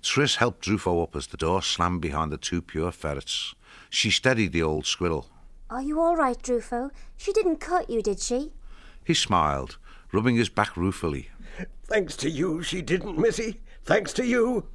Tris helped Drufo up as the door slammed behind the two pure ferrets. She steadied the old squirrel. Are you all right, Drufo? She didn't cut you, did she? He smiled, rubbing his back ruefully. Thanks to you, she didn't, missy. Thanks to you.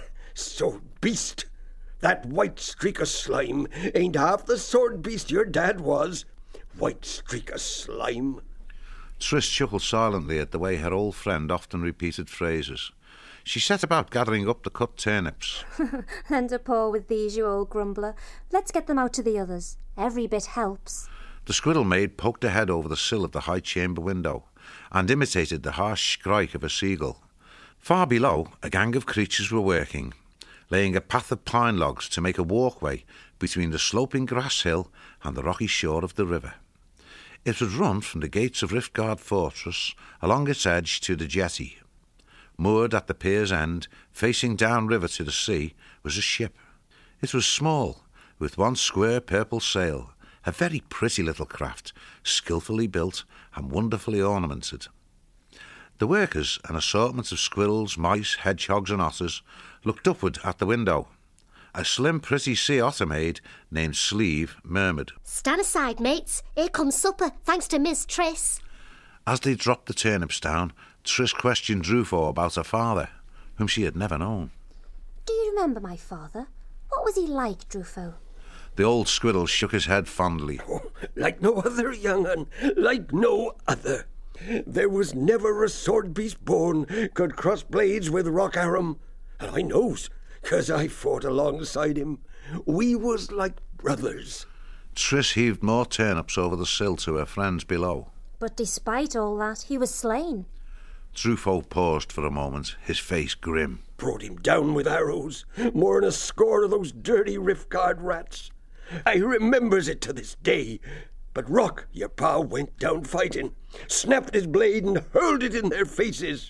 Sword beast. That white streak of slime ain't half the sword beast your dad was. White streak of slime. Tris chuckled silently at the way her old friend often repeated phrases. She set about gathering up the cut turnips. Lend a paw with these, you old grumbler. Let's get them out to the others. Every bit helps. The squirrel maid poked her head over the sill of the high chamber window and imitated the harsh skrike of a seagull. Far below, a gang of creatures were working, laying a path of pine logs to make a walkway between the sloping grass hill and the rocky shore of the river. It would run from the gates of Riftguard Fortress along its edge to the jetty. Moored at the pier's end, facing downriver to the sea, was a ship. It was small, with one square purple sail, a very pretty little craft, skilfully built and wonderfully ornamented. The workers, an assortment of squirrels, mice, hedgehogs and otters, looked upward at the window. A slim, pretty sea otter maid named Sleeve murmured, "Stand aside, mates. Here comes supper, thanks to Miss Tris." As they dropped the turnips down, Tris questioned Drufo about her father, whom she had never known. Do you remember my father? What was he like, Drufo? The old squirrel shook his head fondly. Oh, like no other, young un, like no other. There was never a sword beast born could cross blades with Rock Aram, and I knows, 'cause I fought alongside him. We was like brothers. Tris heaved more turnips over the sill to her friends below. But despite all that, he was slain. Drufo paused for a moment, his face grim. Brought him down with arrows, more'n a score of those dirty Riftguard rats. I remembers it to this day. But Rock, your pa, went down fighting, snapped his blade and hurled it in their faces.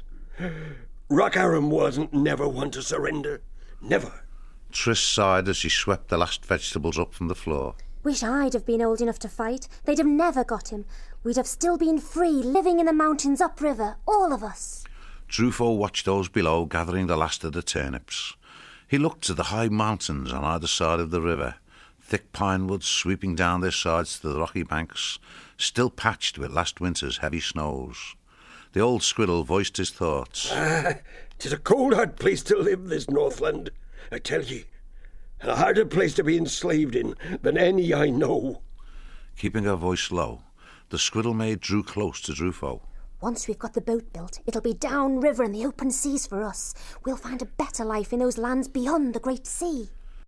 Rock Aram wasn't never one to surrender. Never. Tris sighed as she swept the last vegetables up from the floor. Wish I'd have been old enough to fight. They'd have never got him. We'd have still been free, living in the mountains upriver, all of us. Drufo watched those below gathering the last of the turnips. He looked to the high mountains on either side of the river, thick pine woods sweeping down their sides to the rocky banks, still patched with last winter's heavy snows. The old squirrel voiced his thoughts. 'Tis a cold, hard place to live, this Northland, I tell ye. And a harder place to be enslaved in than any I know. Keeping her voice low, the squirrel maid drew close to Drufo. Once we've got the boat built, it'll be downriver in the open seas for us. We'll find a better life in those lands beyond the great sea.